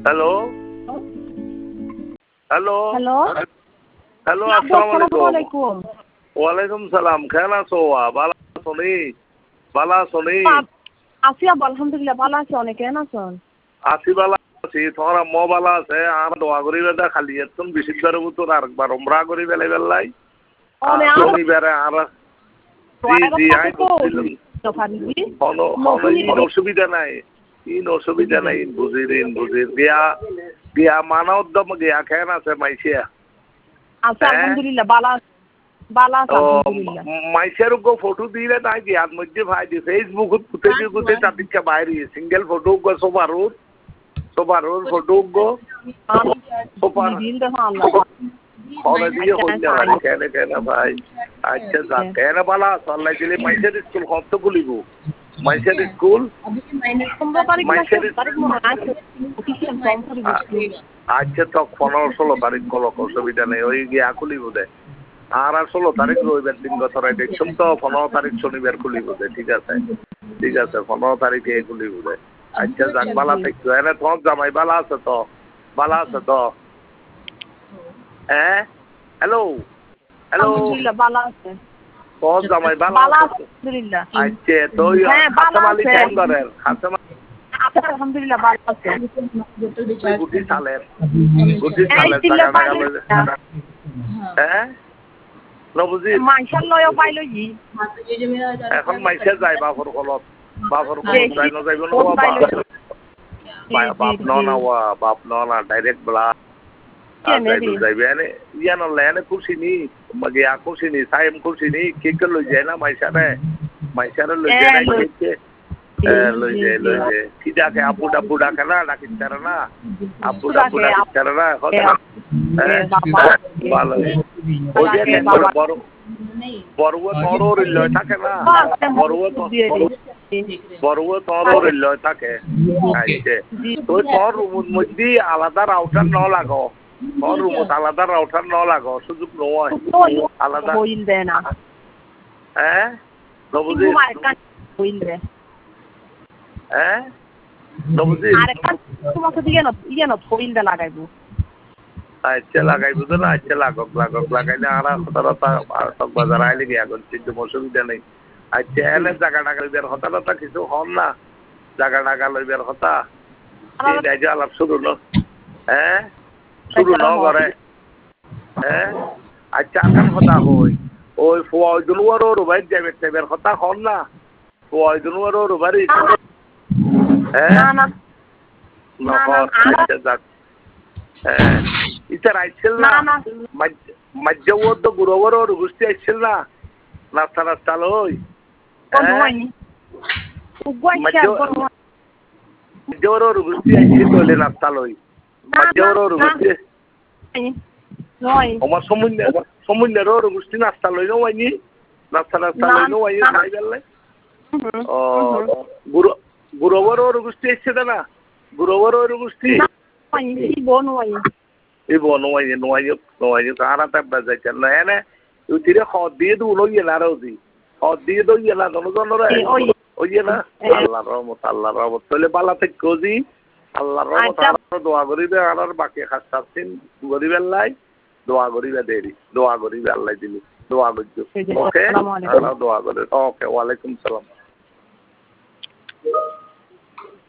Hello hello hello hello, আসসালামু আসসালামু আলাইকুম। ওয়ালাইকুম সালাম। কেমন আছো? ভালো আছো নি? ভালো আছো নি? আছি আব্বা, আলহামদুলিল্লাহ ভালো আছি। অনেক কেন আছেন? আছি ভালো আছি। তোমার আম্মাও ভালো আছে? আর দোয়া করি বেদা খালি এতন বিশুদ্ধের ভিতর আরেকবার উমরা করি বেলে বেলাই। আর শনিবারে আর জি জি আই বুঝছিলাম। ইন অসুবিধা নাই, ইন অসুবিধা নাই, বুঝির গিয়া গিয়া মানা উদ্যম গিয়া খেন আছে মাইসিয়া। আচ্ছা আলহামদুলিল্লাহ ভালো আছে আলহামদুলিল্লাহ। মাইসের গো ফটো দিলে নাই গিয়ার মধ্যে ভাই দি ফেসবুক কুতে তাতিকা বাইরে সিঙ্গেল ফটো গো সবারুর ফটো গো সবার দিয়ে হই না ভাই কেন ভাই। আচ্ছা যাক কেন বালা আল্লাহ দিলে মাইসের স্কুল কত খুলিব? মাইসের স্কুল আচ্ছা তো 15-16 তারিখ কল অসুবিধা নেই, ওই গিয়া খুলিব দে। আর 16 তারিখ রবিবার দিন গতরাই দেখছুন তো 15 তারিখ শনিবার খুলিব দে। ঠিক আছে 15 তারিখে খুলিব দে। আচ্ছা যাক বালা থাকতো এনে তোমার জামাই বালা আছে তো? বালা আছে তো? হ্যাঁ হ্যালো হ্যালো তোর জামাই বালা আছে? আচ্ছা তো হাসাম আলী কেন করেন? হাসাম আলহামদুলিল্লাহ ভালো আছে। গুটি সালের টাকা টাকা লইলে হ্যাঁ নবুজি এখন মাইসে যায় বাপর কলত যাই না যাইব না বাপ না ডাইরেক্ট বলা যাইবে এনে ইয়া নলে এনে খুশি নি গিয়া খুশি নি সাইম খুশি নি কেকে লই যায় না মাইসারে লই যায় না কেকে লই যায় কি ডাকে আবু ডাবু ডাকে না ডাকিতে পারে না আবু ডাবু ডাকিতে পারে না ভালো ওই যে বড়ুয়া তোর লয় থাকে না বড়ুয়া তোর লয় থাকে আইছে তো তোর রুমের মধ্যে আলাদা রাউটার ন লাগো তোর রুমত আলাদা রাউটার ন লাগো সুযোগ নয় আলাদা হ্যাঁ নবুজি হ্যাঁ নবুজি আচ্ছা লাগাইব তো না আচ্ছা লাগক লাগাইলে আর বাজার আইলে গিয়া কিন্তু অসুবিধা নেই। আচ্ছা এনে জায়গা টাকা লইবার কথা কিছু হন না জায়গা টাকা লইবার কথা এই আলাপ শুরু ন হ্যাঁ শুরু ন করে হ্যাঁ আচ্ছা আকান কথা হই ওই ফয়জনুয়ারও রুবাই যাইবার কথা হন না ফয়জনুয়ারও রুবারি হ্যাঁ আচ্ছা যাক হ্যাঁ ইতার আইছিল না মাঝ্যবর তো গুরুবর রুগুস্তি আইছিল না নাস্তা লই মাঝ্যবর রুগুস্তি আইছিল তলে নাস্তা লই মাঝ্যবর রুগুস্তি আমার সমুন্যের রুগুস্তি নাস্তা লই নয়নি নাস্তা লই নয় খাই গেলে ও গুরুবর রুগুস্তি আইছিল না গুরুবর রুগুস্তি নোয়াই কারা তাপা যাইতে না এনে উতিরে খদ দিয়ে দু লই না রোজি খদ দিয়ে দই না জনজনরে ওই না আল্লাহর রহমত তলে বালা থেকে কোজি আল্লাহর রহমত আর দোয়া করিবে আর বাকি খাস্তাছিন গরিবের লাই দোয়া করিবে দেরি দোয়া করিবে আল্লাহ দিলি দোয়া করছো ওকে আল্লাহ দোয়া করে ওকে ওয়ালাইকুম সালাম।